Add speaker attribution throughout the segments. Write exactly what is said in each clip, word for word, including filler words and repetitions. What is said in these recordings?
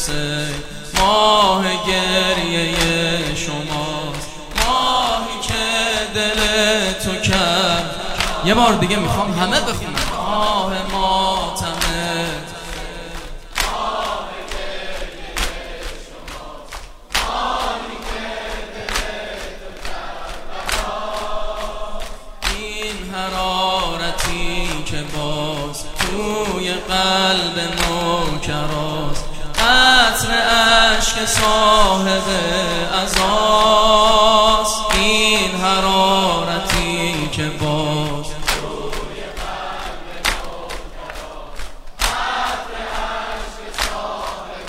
Speaker 1: حسین ماه گریه شماست، ماهی که دل تو کرد. یه بار دیگه میخوام همه بخونن ماه ماتمه، ماه گریه شماست، ماهی که دل تو کرد. این حرارتی که باز توی قلب نوکراست، قطر عشق صاحب عزاست. این حرارتی که باز توی قلب نوکراست، قطر عشق صاحب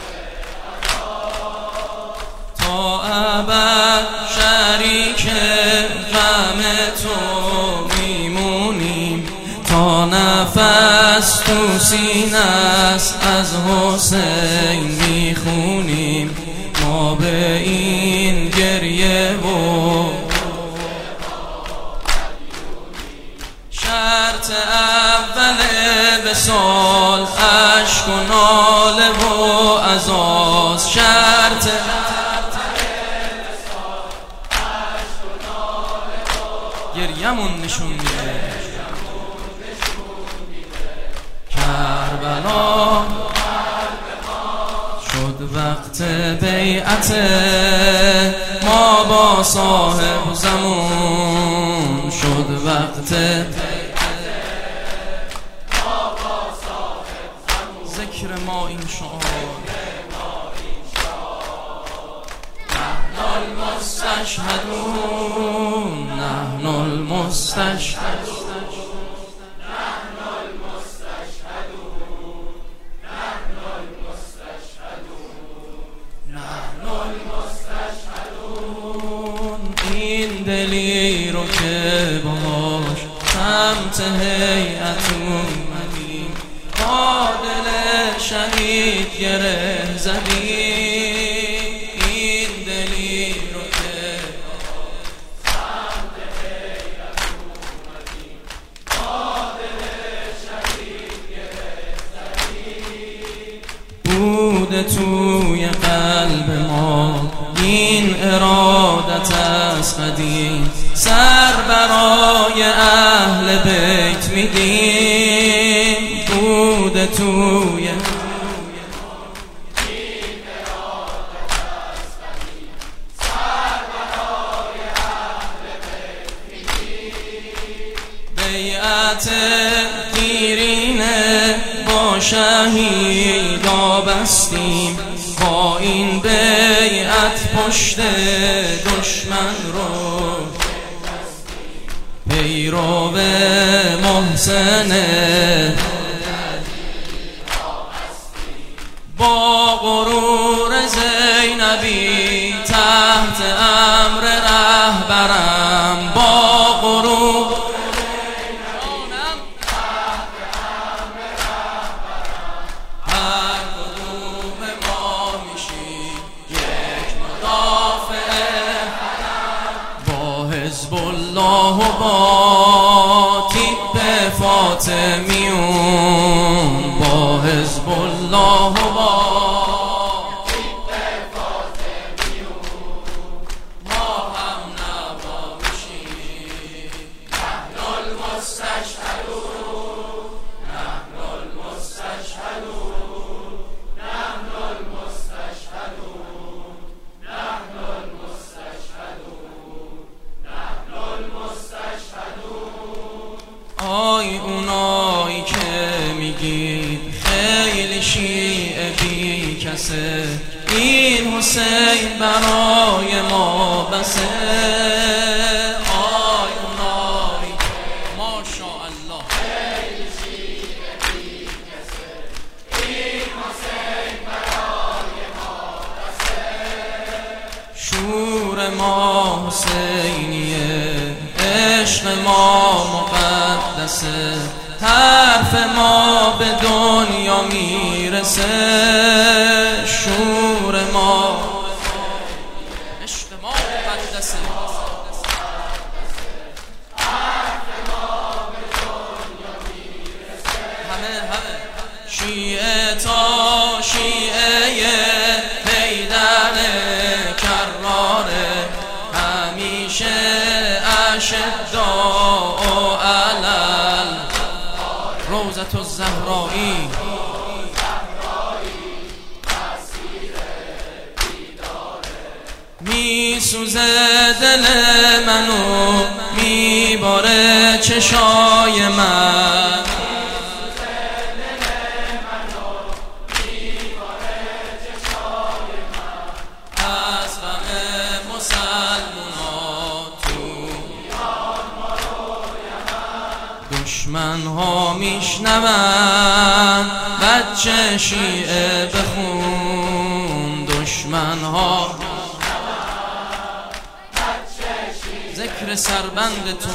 Speaker 1: عزاست. تا ابد شریک غم تو میمونیم، تا نفس تو سینه است از حسین میخونیم. ما به این گریه و شرط اول وصال عشق و ناله و عزاست. شرط گریه‌مون نشون میده کربلا شد وقت بیعت ما با صاحب زمان. شد وقت ذکر ما این شعار نحن المستشهدون، نحن المستشهدون، دلی رو که باش سمت هیئت اومدیم، با دل شهید گره زدیم. این دلی رو که سمت هیئت اومدیم، با دل شهید گره زدیم. بود توی قلب ما این ارادت از قدیم، سر برای اهل بیت میدیم. بود توی این ارادت از قدیم، سر برای اهل بیت میدیم. بیعت دیرینه با شهیدا بستیم، با این بیعت پشت دشمن رو پیرو محسن با غرور زینبی تحت امر رهبرم. با غرور حزب الله و با تیپ فاطمیون، با حزب الله و با تیپ فاطمیون ما هم نوا میشیم. نحن المستشهدون، نحن المستشهدون، نحن المستشهدون، نحن المستشهدون. آی اونایی که میگید خیلی شیعه بی کسه، این حسین برای ما بسه. آی اونایی که ماشاءالله خیلی شیعه بی کسه، این حسین برای ما بسه. شور ما حسینیه، عشق ما مقدسه، حرف ما به دنیا میرسه. شور ما عشق ما مقدسه، حرف ما به دنیا میرسه. همه همه شیعه تا شیعه میسوزه دل منو میباره چشای من از غم مسلمونا تو دشمن ها میشنون بچه شیعه بخون دشمن ها ذکر سربند تو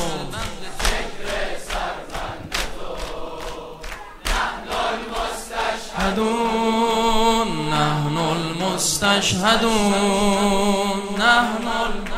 Speaker 1: نحن المستشهدون نحن المستشهدون نحن